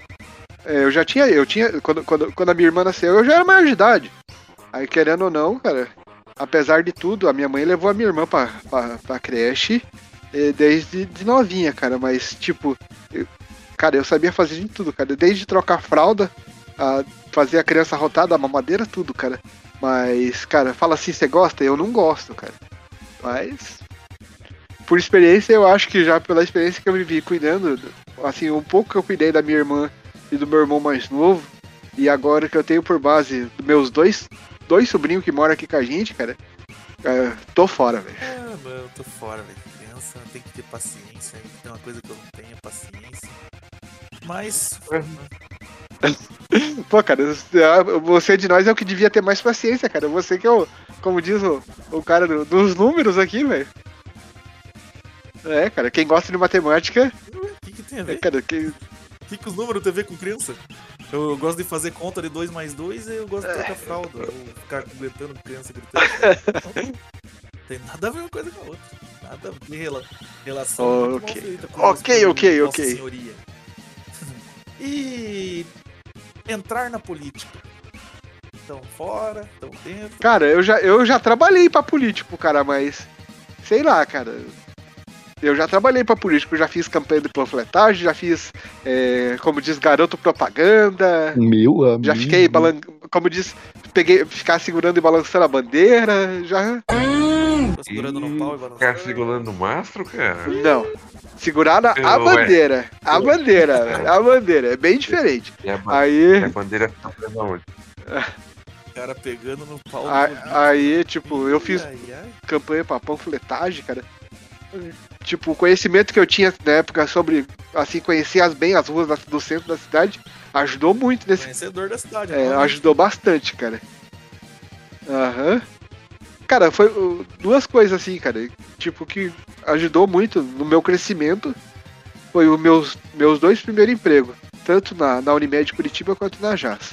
Quando a minha irmã nasceu, eu já era maior de idade. Aí, querendo ou não, cara... Apesar de tudo, a minha mãe levou a minha irmã pra creche desde de novinha, cara. Mas, tipo... Cara, eu sabia fazer de tudo, cara. Desde trocar fralda, fazer a criança rotar, dar mamadeira, tudo, cara. Mas, cara, fala assim, você gosta? Eu não gosto, cara. Mas, por experiência, eu acho que já pela experiência que eu vivi cuidando, assim, um pouco que eu cuidei da minha irmã e do meu irmão mais novo, e agora que eu tenho por base dos meus dois sobrinhos que moram aqui com a gente, cara, tô fora, velho.
Ah, mano, eu tô fora, velho. Criança tem que ter paciência. Tem uma coisa que eu não tenho, paciência. Mas...
Pô, cara, você de nós é o que devia ter mais paciência, cara. Você que é o, como diz o cara dos números aqui, velho. É, cara, quem gosta de matemática.
O que tem a ver?
Cara,
O que os números tem a ver com criança? Eu gosto de fazer conta de 2 mais 2 e eu gosto de trocar fralda. Ou ficar gritando, criança gritando. Não tem nada a ver uma coisa com a outra. Nada a ver relação muito mal feita com
Ok.
Nossa Senhoria. E entrar na política. Estão fora, estão dentro.
Cara, eu já trabalhei pra político, cara, mas sei lá, cara. Eu já trabalhei pra político, já fiz campanha de panfletagem, já fiz, como diz, garoto propaganda.
Meu amigo.
Já fiquei, como diz, ficar segurando e balançando a bandeira, já...
Tô segurando no pau e balançando.
Ficar segurando no mastro, cara?
Não. Segurar a bandeira. A bandeira, velho. A bandeira. É bem diferente.
E a
Aí,
bandeira tá presa onde?
O cara pegando no pau.
aí, tipo, eu fiz campanha pra panfletagem, cara. Tipo, o conhecimento que eu tinha na época sobre, assim, conhecer bem as ruas do centro da cidade, ajudou muito nesse...
Conhecedor da cidade.
ajudou bastante, cara. Aham. Cara, foi duas coisas assim, cara, tipo, que ajudou muito no meu crescimento. Foi os meus 2 primeiros empregos, tanto na Unimed Curitiba quanto na JAS.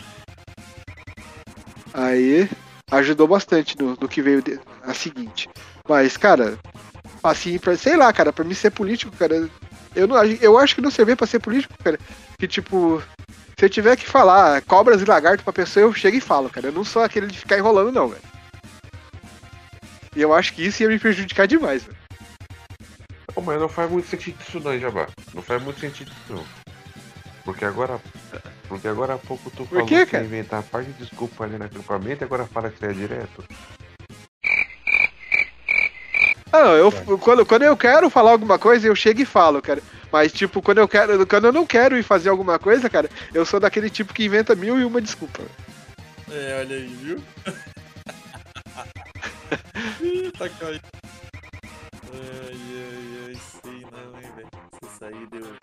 Aí, ajudou bastante no que veio a seguinte. Mas, cara, assim, sei lá, cara, pra mim ser político, cara, eu acho que não servia pra ser político, cara, que tipo... Se eu tiver que falar cobras e lagarto pra pessoa, eu chego e falo, cara. Eu não sou aquele de ficar enrolando, não, velho. E eu acho que isso ia me prejudicar demais, velho.
Não, mas não faz muito sentido isso não, Jabá. Não faz muito sentido isso não. Porque agora há pouco tu falou
quê,
que
cara?
ia inventar a parte de desculpa ali no acampamento e agora fala que você é direto.
Ah, não, quando eu quero falar alguma coisa, eu chego e falo, cara. Mas, tipo, quando eu não quero ir fazer alguma coisa, cara, eu sou daquele tipo que inventa 1001 desculpa.
Olha aí, viu? Tá caindo. Ai, sei não, hein, velho. Se sair, deu.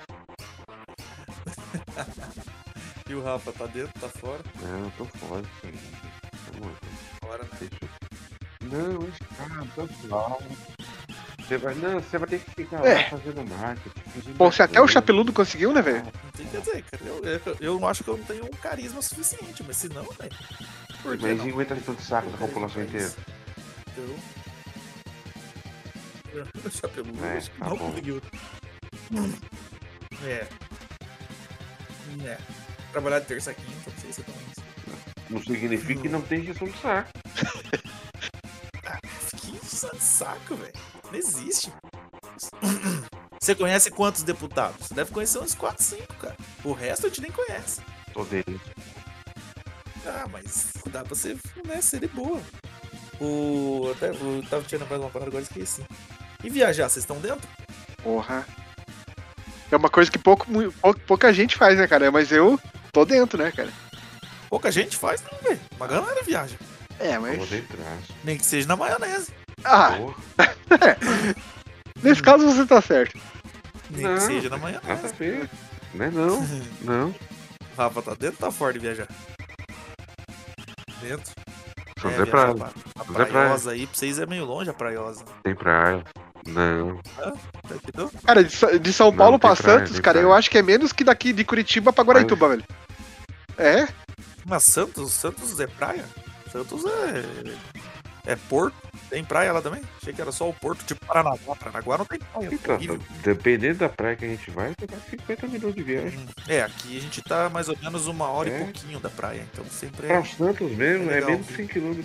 E o Rafa, tá dentro, tá fora?
Não, eu tô fora. Vamos lá.
Fora, né?
Não, tô fora. Você vai ter que ficar lá fazendo marketing.
Pô, se até o Chapeludo conseguiu, né, velho?
Não tem o que dizer, cara. Eu não acho que eu não tenho um carisma suficiente, mas se não, velho. Por que
Mas
não?
50% de saco da população inteira.
Então. O Chapeludo acho que
tá
não
bom.
conseguiu. Trabalhar de terça a quinta, não sei se é tão isso.
Não significa que não tem injeção de saco.
Que injeção de saco, velho. Não existe. Você conhece quantos deputados? Você deve conhecer uns 4, 5, cara. O resto a gente nem conhece.
Tô dele.
Ah, mas dá pra você, né, ser de boa. Eu tava tirando mais uma parada, agora esqueci. E viajar, vocês estão dentro?
Porra. É uma coisa que pouca gente faz, né, cara? Mas eu tô dentro, né, cara?
Pouca gente faz, não, velho. Uma galera viaja.
Mas...
Vou dentrar.
Nem que seja na maionese.
Ah, nesse caso você tá certo.
Nem que seja na maionese.
Nada a ver. Não é não. Não.
Rafa, tá dentro ou tá fora de viajar? Dentro.
Só
Viajar
Zé Praia.
A
Zé Praia.
praiosa aí, pra vocês é meio longe a praiosa.
Tem praia. Não.
Tá aqui, não?
Cara, de São Paulo
Não,
pra
tem praia,
Santos,
tem
cara,
praia.
eu acho que é menos que daqui de Curitiba pra Guaraituba, velho. É?
Mas Santos é praia? Santos é porto. Tem praia lá também? Achei que era só o porto, tipo Paranaguá. Paranaguá não tem praia.
Então,
Horrível.
dependendo da praia que a gente vai dá 50 minutos de viagem.
Aqui a gente tá mais ou menos 1h e pouquinho da praia, então sempre é.
Pra Santos mesmo,
É
é
legal.
menos de 100 km.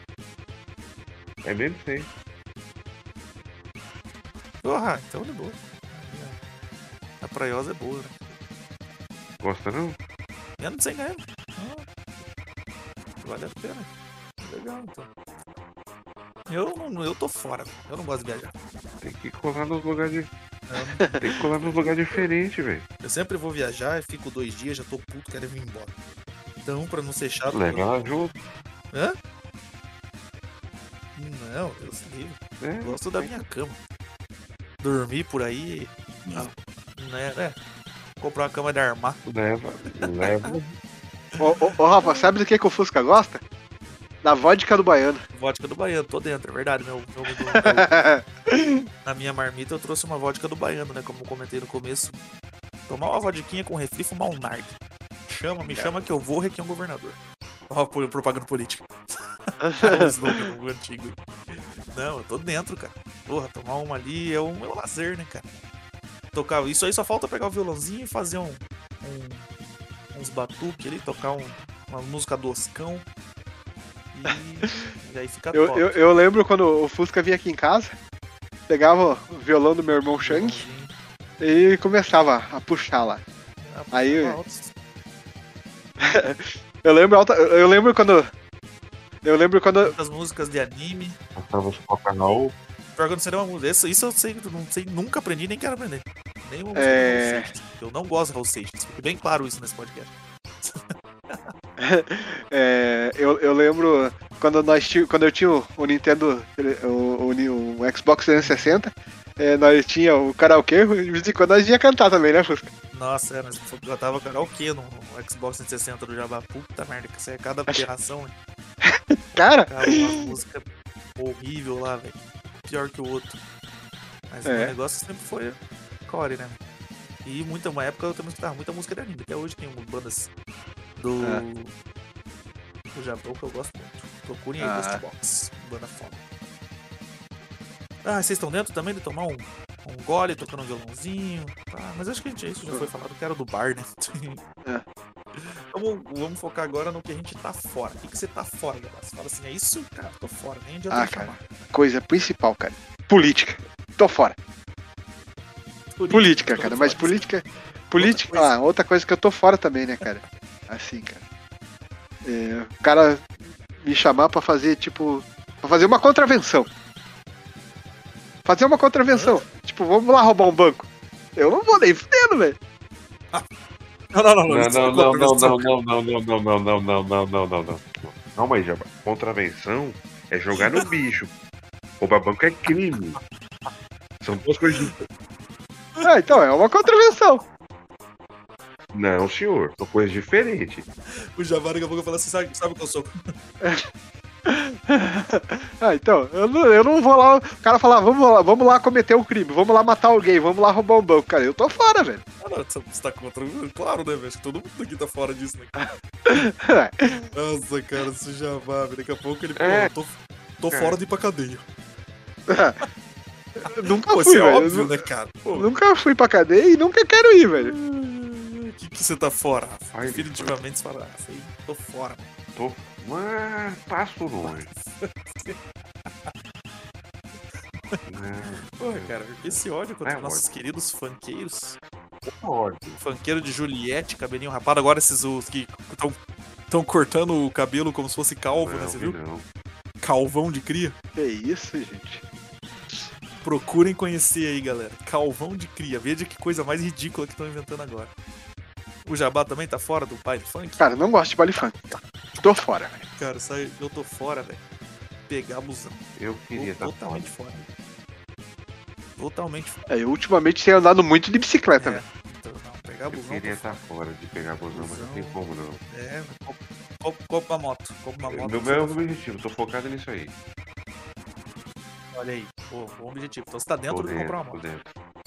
É menos de 100.
Então de boa. A praiosa é boa, né?
Gosta não?
Menos de 100 reais. Vale a pena. Legal, então. Eu tô fora. Eu não gosto de viajar.
Tem que colar nos lugares. Tem que colar nos lugares diferentes, velho.
Eu sempre vou viajar e fico 2 dias, já tô puto, quero vir embora. Então, pra não ser chato.
Leva ela junto.
Hã? Não, Deus livre.
É.
Gosto da minha cama. Dormir por aí. Não. Né? Comprar uma cama de armar.
Leva.
Ô, Rafa, sabe do que o Fusca gosta? Da vodka do baiano.
Vodka do baiano, tô dentro, é verdade. Na minha marmita eu trouxe uma vodka do baiano, né? Como eu comentei no começo. Tomar uma vodquinha com refri e fumar um nargue. Me chama que eu vou requer um governador. Ó, propaganda política. O slogan antigo. Não, eu tô dentro, cara. Porra, tomar uma ali é o meu lazer, né, cara? Tocar isso aí só falta pegar o violãozinho e fazer uns batuques ali, tocar uma música do Oscão. E aí fica top.
Eu lembro quando o Fusca vinha aqui em casa, pegava o violão do meu irmão Shang e começava a puxar lá. Aí eu lembro quando
as músicas de anime.
Passava os canal.
Pior que eu não sei nenhuma música. Isso eu não sei, nunca aprendi, nem quero aprender. Nenhuma música do Raul Seixas. Eu não gosto de Raul Seixas. Fique bem claro isso nesse podcast.
eu lembro quando eu tinha o Nintendo, o Xbox 360, nós tinha o karaokê, de vez em quando nós ia cantar também, né, Fusca?
Nossa, nós cantava karaokê no Xbox 360 do Jabá. Puta merda, que isso é cada aberração, né?
Cara,
Uma música horrível lá, velho. Pior que o outro. Mas o meu negócio sempre foi core, né? E uma época eu também escutava muita música de anime. Até hoje tem bandas do Japão que eu gosto muito. Procurem aí Ghostbox, banda foda. Vocês estão dentro também de tomar um gole, tocando um violãozinho? Mas acho que isso já foi falado que era do bar, né? Vamos focar agora no que a gente tá fora. O que você tá fora, galera? Você fala assim, é isso, cara, tô fora. Nem adianta
cara,
chamar.
coisa principal, cara. Política. Tô fora. Política, cara, mas política. Outra coisa que eu tô fora também, né, cara? Assim, cara. O cara me chamar pra fazer, pra fazer uma contravenção. Tipo, vamos lá roubar um banco. Eu não vou nem fudendo, velho.
Não. Calma aí, Jabá. Contravenção é jogar no bicho. Roubar banco é crime. São duas coisas diferentes.
Ah, então é uma contravenção.
Não, senhor. São coisas diferentes.
O Jabá daqui a pouco fala assim, sabe o que eu sou?
Ah, então, eu não vou lá. O cara falar, vamos lá cometer um crime, vamos lá matar alguém, vamos lá roubar um banco. Cara, eu tô fora, velho.
Ah, não, você tá contra. Claro, né, velho? Acho que todo mundo aqui tá fora disso, né? Nossa, cara, esse Jabá, velho. Daqui a pouco ele, pô, tô fora de ir pra cadeia.
Nunca
Pô,
fui,
isso é
velho.
óbvio, né, cara? Pô,
Nunca fui pra cadeia e nunca quero ir, velho.
que você tá fora?
Ai,
Definitivamente você fala, assim, tô fora.
Tô. Passo longe.
Porra, cara, esse ódio contra
É
nossos
ódio.
queridos funkeiros.
Ódio.
Funkeiro de Juliette, cabelinho rapado. Agora esses os que estão cortando o cabelo como se fosse calvo, né? Você viu?
Não.
Calvão de cria.
Que isso, gente.
Procurem conhecer aí, galera. Calvão de cria. Veja que coisa mais ridícula que estão inventando agora. O Jabá também tá fora do baile funk?
Cara, não gosto de baile funk. Tô fora, velho.
Cara, eu tô fora, velho. Pegar busão.
Eu queria estar
Totalmente fora. Totalmente fora.
Eu ultimamente tenho andado muito de bicicleta, velho.
Então, não, pegar
Eu
busão.
queria
tô
estar
fora.
fora de pegar busão, mas não tem como não.
É, compra uma moto. Compra uma moto.
Meu objetivo, tô focado nisso aí.
Olha aí. Pô, bom objetivo. Então você tá dentro de comprar uma
Tô
moto.
dentro.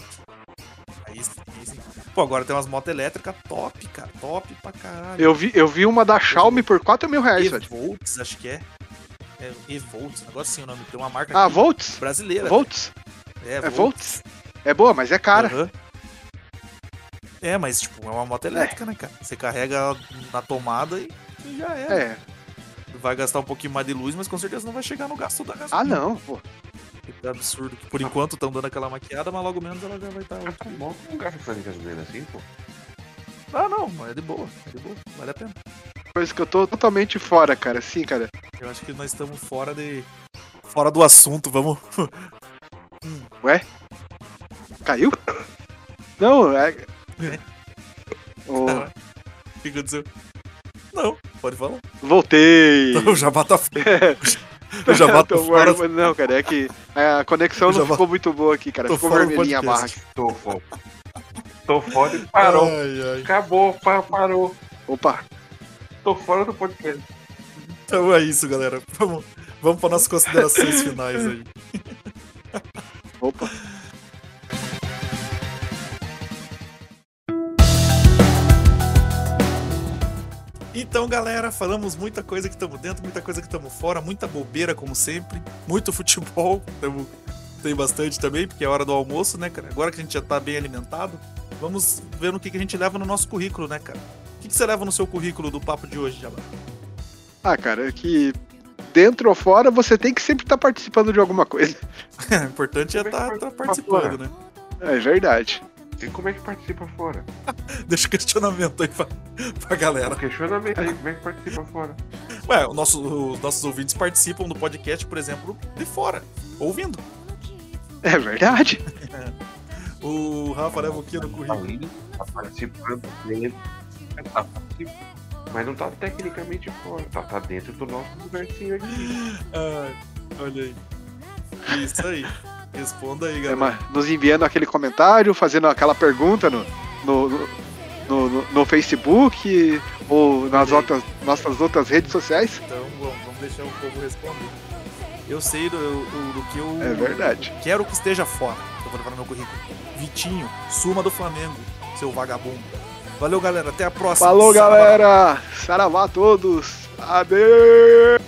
Aí sim. Pô, agora tem umas motos elétricas top, cara. Top pra caralho.
Eu vi uma da Xiaomi por 4 mil reais, velho.
Evolts, acho que é. É Evolts, negócio assim o nome. Tem uma marca
Ah,
aqui
Volts?
brasileira.
Volts?
É
Volts? É boa, mas é cara.
Aham. É, mas tipo, é uma moto elétrica, né, cara? Você carrega ela na tomada e já era.
É.
Vai gastar um pouquinho mais de luz, mas com certeza não vai chegar no gasto da gasolina.
Ah, não, pô.
É absurdo. Por enquanto estão dando aquela maquiada, mas logo menos ela já vai estar.
A moto não gasta tanto de gasolina assim, pô.
Ah, não, é de boa. Vale a pena.
Coisa que eu tô totalmente fora, cara. Sim, cara.
Eu acho que nós estamos fora do assunto, vamos.
Ué? Caiu? Não, é. Ô,
Caralho. O que aconteceu? Não, pode falar.
voltei!
Então, o Jabá tá. O Jabá tá
Tô
fora.
fora, não, cara, é que a conexão não
Já
ficou muito boa aqui, cara.
tô
Ficou
fora do
vermelhinha a barra aqui.
podcast.
Tô fora e parou.
Ai.
Acabou, parou.
Opa!
Tô fora do podcast.
Então é isso, galera. Vamos para nossas considerações finais aí.
Opa!
Então, galera, falamos muita coisa que estamos dentro, muita coisa que estamos fora, muita bobeira, como sempre, muito futebol, tem bastante também, porque é hora do almoço, né, cara? Agora que a gente já tá bem alimentado, vamos ver no que a gente leva no nosso currículo, né, cara? O que você leva no seu currículo do papo de hoje, Jabá?
Ah, cara, é que dentro ou fora você tem que sempre estar participando de alguma coisa.
O importante é estar participando, né?
É verdade.
E como é que participa fora?
Deixa o questionamento aí pra galera.
O questionamento aí, como é que participa fora?
Ué, os nossos ouvintes participam do podcast, por exemplo, de fora, ouvindo.
É verdade.
O Rafa leva o que no currículo?
Ali, tá participando dele. Tá participando, mas não tá tecnicamente fora. Tá dentro do nosso lugarzinho aqui.
Ah, olha aí. Isso aí. Responda aí,
É,
galera.
mas nos enviando aquele comentário, fazendo aquela pergunta no Facebook ou nas nossas outras redes sociais.
Então vamos deixar o povo responder. Eu sei do que eu
É verdade.
quero que esteja fora. Eu vou levar no meu currículo. Vitinho, suma do Flamengo, seu vagabundo. Valeu, galera. Até a próxima.
Falou,
Saravá.
galera! Saravá a todos! Adeus!